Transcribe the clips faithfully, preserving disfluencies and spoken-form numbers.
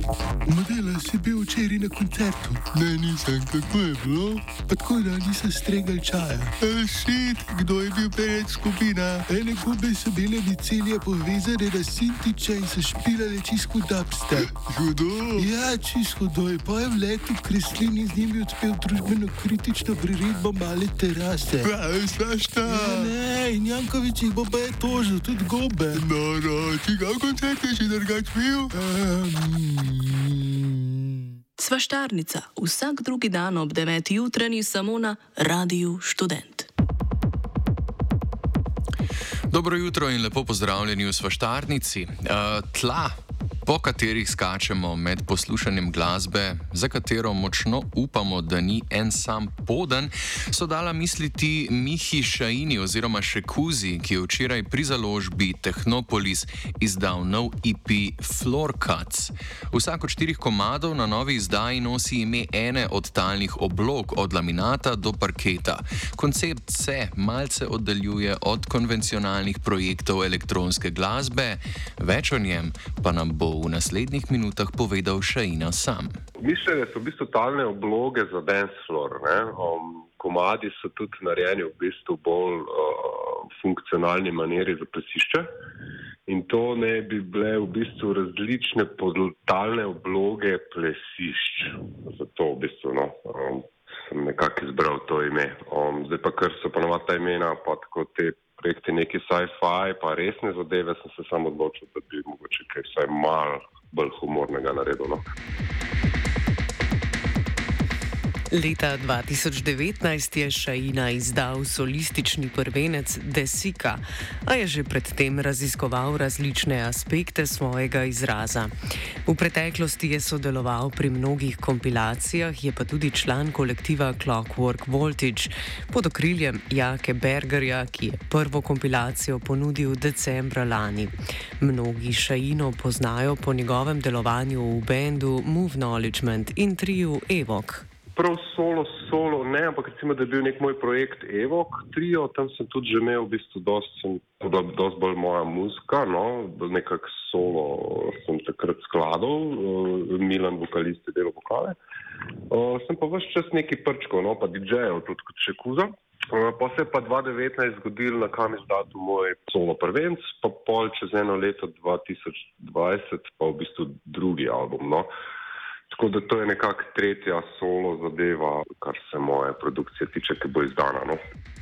Modela si bil včeraj na koncertu. Ne, nisem, kako je bilo? Pa tako da nisem stregal čaja. E, šit, kdo je bil pred skupina? Ene gube so bile micelije povezane na Sintiča in so špilale čisto dubste. Hudo? Ja, čisto hudo je. Pa je v letu Kreslin in z njimi odpel družbeno kritično priredbo Male terase. Pravi, svašta. Ja, ne, in Jankovič jih bo pa je tožil, tudi gobe. Noro, čigav koncert je že drugač bil? Um... Svaštarnica, vsak drugi dan ob deveti jutranji samo na Radiu Študent. Dobro jutro in lepo pozdravljeni v Svaštarnici. Uh, tla, po katerih skačemo med poslušanjem glasbe, za katero močno upamo, da ni en sam poden, so dala misliti Mihi Šaini oziroma Šekuzi, ki je včeraj pri založbi Technopolis izdal nov E P Floor Cuts. Vsak od štirih komadov na novi izdaji nosi ime ene od talnih oblog, od laminata do parketa. Koncept se malce oddaljuje od konvencionalnih projektov elektronske glasbe, več o njem pa nam bo v naslednjih minutah povedal Šaina sam. Mišljene so v bistvu talne obloge za dance floor. Um, komadi so tudi narejeni v bistvu bolj uh, funkcionalni maniri za plesišče in to ne bi bile v bistvu različne talne obloge plesišč. Zato v bistvu no, um, sem nekako izbral to ime. Um, zdaj pa kar so ponovadi ta imena, pa tako te projekti neki sci-fi, pa resne zadeve, sem se samo odločil, da bi mogoče kaj vsaj malo bolj humornega naredil. No? Leta dva tisoč devetnajst je Šaina izdal solistični prvenec Desika, a je že predtem raziskoval različne aspekte svojega izraza. V preteklosti je sodeloval pri mnogih kompilacijah, je pa tudi član kolektiva Clockwork Voltage pod okriljem Jake Bergerja, ki je prvo kompilacijo ponudil decembra lani. Mnogi Šaino poznajo po njegovem delovanju v bendu Move Knowledgement in triu Evok. Prav solo, solo, ne, ampak recimo, da je bil nek moj projekt Evok trio, tam sem tudi že imel v bistvu dosti, dosti bolj moja muzika, no, nekak solo sem takrat skladal, Milan vokalist je delal vokale. Uh, sem pa ves čas neki prčkov, no, pa didžejev, tudi kot Šekuza. Uh, pa se je pa dva tisoč devetnajst zgodil na kam izdatu moj solo prvenc, pa pol čez eno leto dva tisoč dvajset pa v bistvu drugi album, no. Tako da to je nekako tretja solo zadeva, kar se moje produkcije tiče, ki bo izdana. No?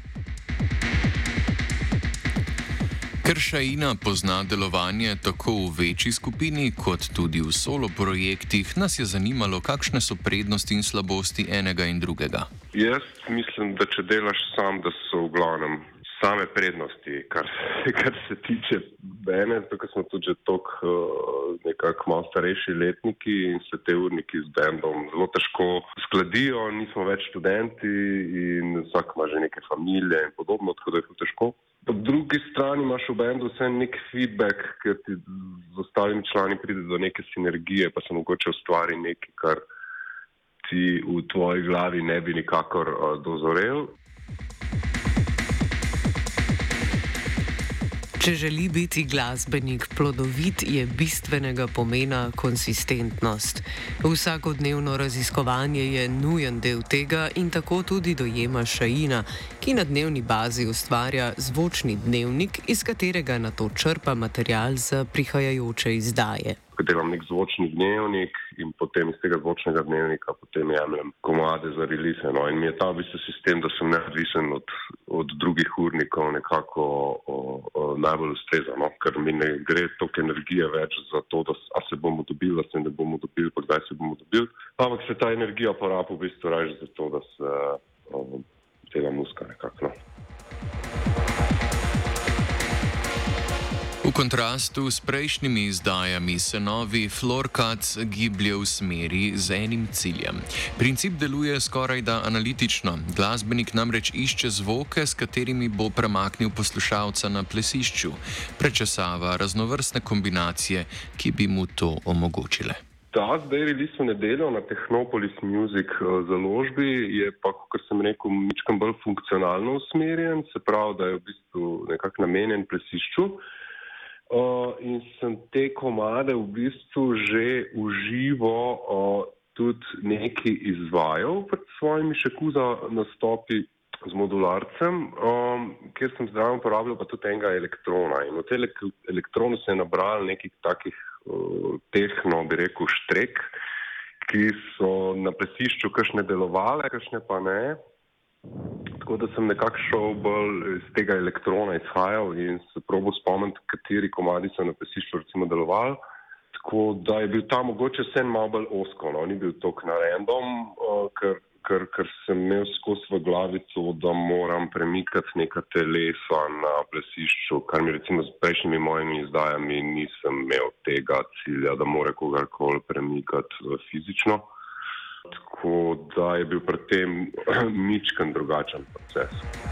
Ker Šaina pozna delovanje tako v večji skupini, kot tudi v solo projektih, nas je zanimalo, kakšne so prednosti in slabosti enega in drugega. Jaz mislim, da če delaš sam, da so v glavnem same prednosti, kar, kar se tiče mene, tako smo tudi že toliko uh, nekako malo starejši letniki in se te urniki z bendom zelo težko skladijo, nismo več študenti in vsak ima že neke familije in podobno, tako da je to težko. Po drugi strani imaš v bendu vse nek feedback, ker ti z ostalimi člani pride do neke sinergije, pa se mogoče ustvari nekaj, kar ti v tvoji glavi ne bi nikakor uh, dozorel. Če želi biti glasbenik plodovit, je bistvenega pomena konsistentnost. Vsakodnevno raziskovanje je nujen del tega in tako tudi dojema Šaina, ki na dnevni bazi ustvarja zvočni dnevnik, iz katerega nato črpa material za prihajajoče izdaje. Delam nek zvočni dnevnik in potem iz tega zvočnega dnevnika potem jemljem komade za release. No? In mi je ta v bistvu sistem, da sem neodvisen od, od drugih urnikov, nekako o, o, najbolj ustreza, no? Ker mi ne gre toliko energije več za to, da a se bomo dobili, da se ne bomo dobili, pa kdaj se bomo dobili. Ampak se ta energija porabi v bistvu raje za to, da se o, dela muzika nekako. No? V kontrastu s prejšnjimi izdajami se novi Floor Cuts giblje v smeri z enim ciljem. Princip deluje skorajda analitično. Glasbenik namreč išče zvoke, s katerimi bo premaknil poslušalca na plesišču. Prečesava raznovrstne kombinacije, ki bi mu to omogočile. Ta zdaj release v nedeljo na Technopolis Music založbi je pa, kot sem rekel, mičkam bolj funkcionalno usmerjen, se pravi, da je v bistvu nekako namenjen plesišču. uh, in sem te komade v bistvu že uživo uh, tudi nekaj izvajal pred svojimi Šekuza nastopi z modularcem, um, kjer sem zdravo uporabljal pa tudi enega elektrona. In v tem elektronu se je nabral nekih takih uh, tehno, bi rekel, štrek, ki so na plesišču kakšne delovale, kakšne pa ne. Tako da sem nekako šel bolj iz tega elektrona izhajal in se probal spomniti, kateri komadi so na plesišču recimo delovali. Tako da je bil ta mogoče vse malo bolj osko, no? Ni bil toliko na random, uh, ker Ker, ker sem imel skozi v glavico, da moram premikati neka telesa na plesišču, kar mi recimo z prejšnjimi mojimi izdajami nisem imel tega cilja, da more kogarkoli premikati fizično. Tako da je bil pri tem ničken drugačen proces.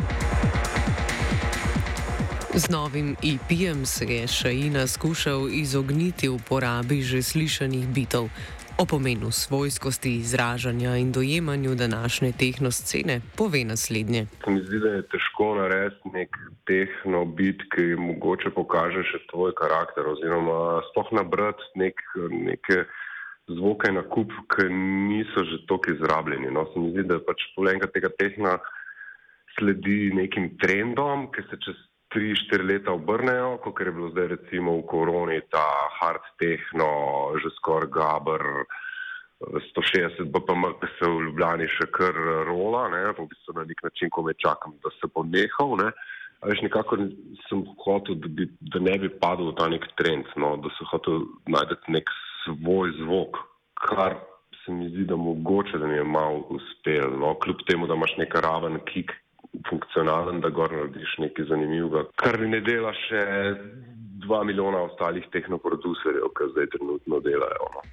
Z novim E P-jem se je Šaina skušal izogniti uporabi že slišanih bitov. O pomenu svojskosti, izražanja in dojemanju današnje tehnoscene pove naslednje. Se mi zdi, da je težko narediti nek tehnobit, ki mogoče pokaže še tvoj karakter oziroma sploh nabrati nek, neke zvoke na kup, ki niso že toliko izrabljeni. No, se mi zdi, da pač polenka tega tehna sledi nekim trendom, ki se čez tri štiri leta obrnejo, kot je bilo zdaj recimo v koroni ta hard techno, že skoraj gaber sto šestdeset B P M, ki se v Ljubljani še kar rola, ne, v bistvu na nek način, ko me čakam, da se bo nehal, ne. A veš, nekako sem hotel, da, bi, da ne bi padel v ta nek trend, no, da sem hotel najti nek svoj zvok, kar se mi zdi, da mogoče, da mi je malo uspel, no, kljub temu, da imaš nek raven kick, funkcionalen, da gor narediš nekaj zanimivega, kar ne dela še dva milijona ostalih tehnoproducerjev, ki zdaj trenutno delajo. No.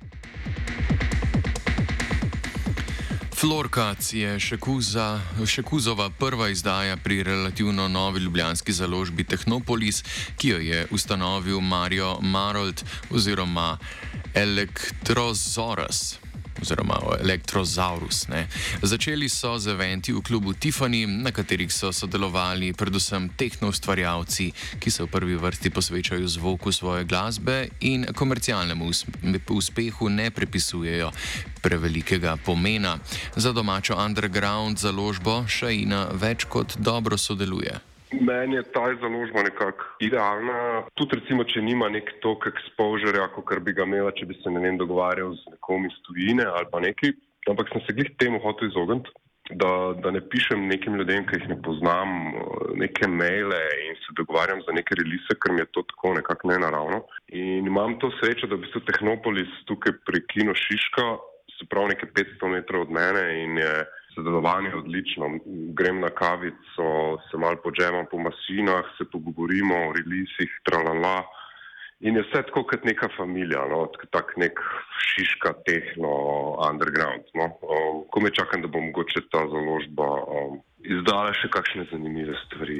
Floorcats je Šekuza, Šekuzova prva izdaja pri relativno novi ljubljanski založbi Technopolis, ki jo je ustanovil Mario Marolt oziroma Elektrozaurus. oziroma Elektrozaurus. Ne. Začeli so z eventi v klubu Tiffany, na katerih so sodelovali predvsem tehnoustvarjalci, ki se v prvi vrsti posvečajo zvoku svoje glasbe in komercialnemu uspehu ne pripisujejo prevelikega pomena. Za domačo underground založbo Šaina več kot dobro sodeluje. Meni je ta založba nekako idealna, tudi recimo, če nima nek tok exposurja, kot bi ga imela, če bi se ne vem dogovarjal z nekom iz tujine ali pa nekaj, ampak sem se glih temu hotel izogniti, da, da ne pišem nekim ljudem, ki jih ne poznam, neke maile in se dogovarjam za neke release, ker mi je to tako nekako nenaravno. In imam to srečo, da v bistvu Technopolis tukaj pri Kino Šiška, se pravi nekaj petsto metrov od mene in je sodelovanje odlično. Grem na kavico, se malo podžemam po mašinah, se pogovorimo o releasih, tralala. In je vse tako kot neka familija, no? Tak nek Šiška tehno underground. No? Um, ko me čakam, da bo mogoče ta založba um, izdala še kakšne zanimive stvari.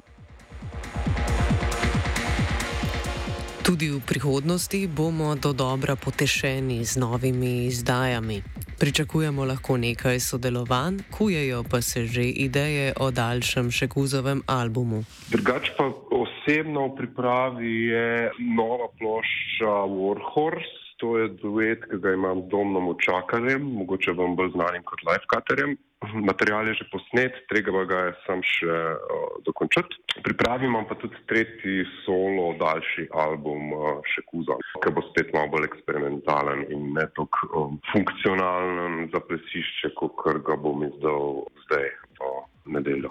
Tudi v prihodnosti bomo do dobra potešeni z novimi izdajami. Pričakujemo lahko nekaj sodelovanj, kujejo pa se že ideje o daljšem Šekuzovem albumu. Drugač pa osebno v pripravi je nova plošča Warhorse. To je duet, ki ga imam z Domnom Učakarjem, mogoče vam bolj znanim kot Lifecutterjem. Material je že posnet, treba ga je sam še uh, dokončati. Pripravim pa tudi tretji solo, daljši album uh, Šekuza, ki bo spet malo bolj eksperimentalen in ne toliko um, funkcionalen za plesišče, kot ga bom izdal zdaj v nedeljo.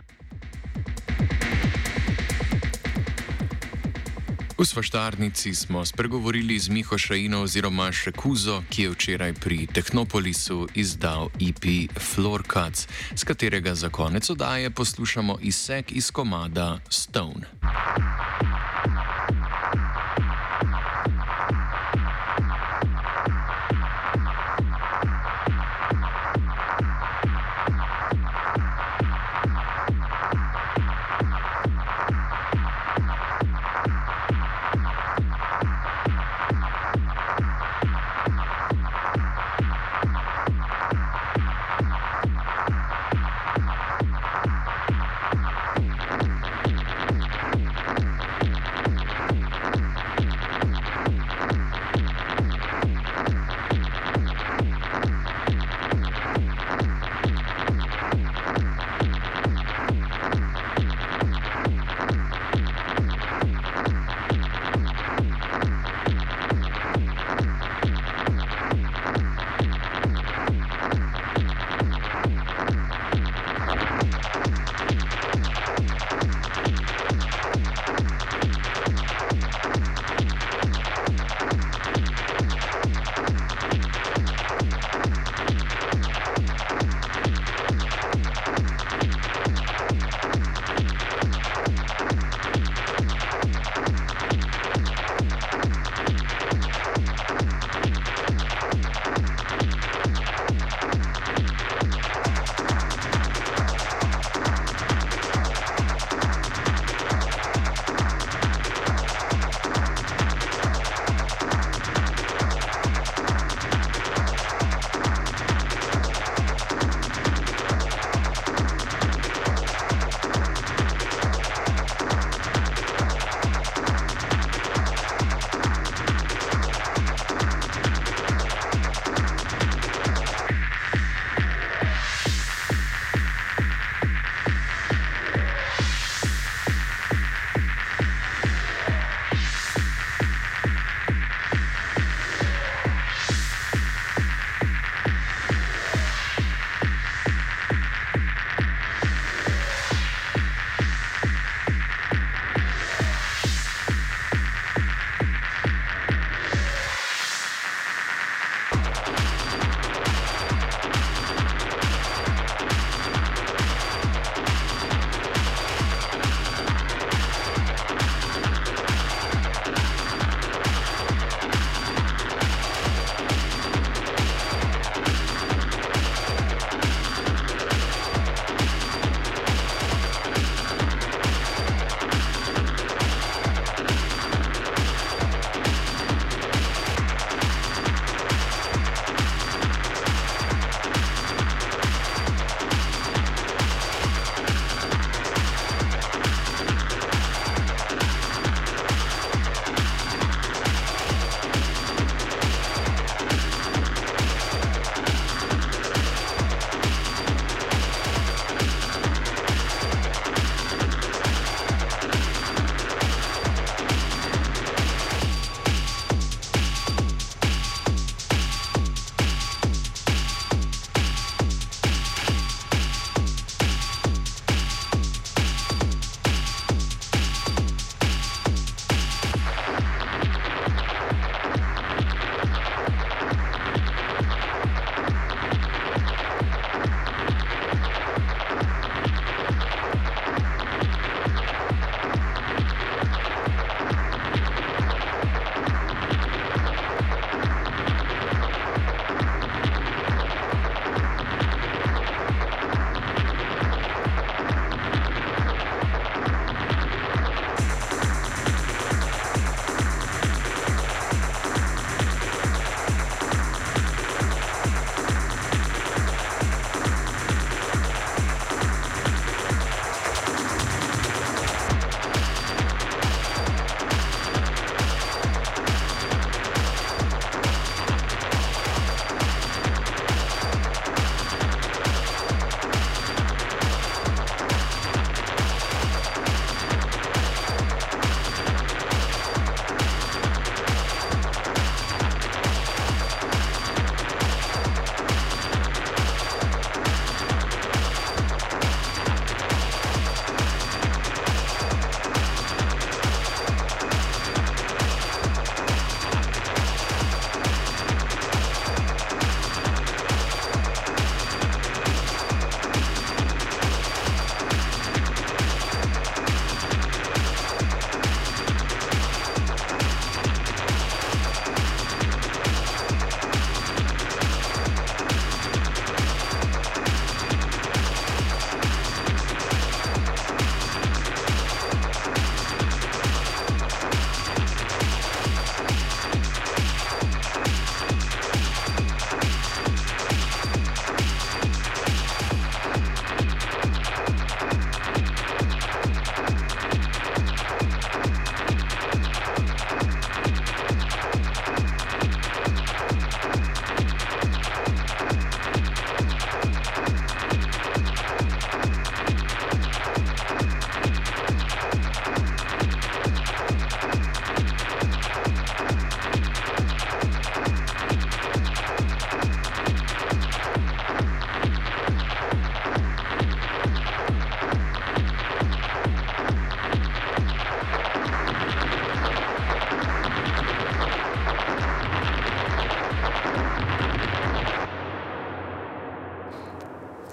V Svaštarnici smo spregovorili z Miho Šaino oziroma Šekuzo, ki je včeraj pri Technopolisu izdal E P Floorcats, s katerega za konec oddaje poslušamo izsek iz komada Stone.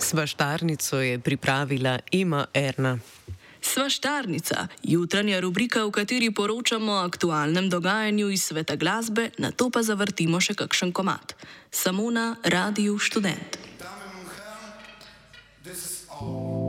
Svaštarnico je pripravila Ema Erna. Svaštarnica, jutranja rubrika, v kateri poročamo o aktualnem dogajanju iz sveta glasbe, nato pa zavrtimo še kakšen komad. Samo na Radiu Študent.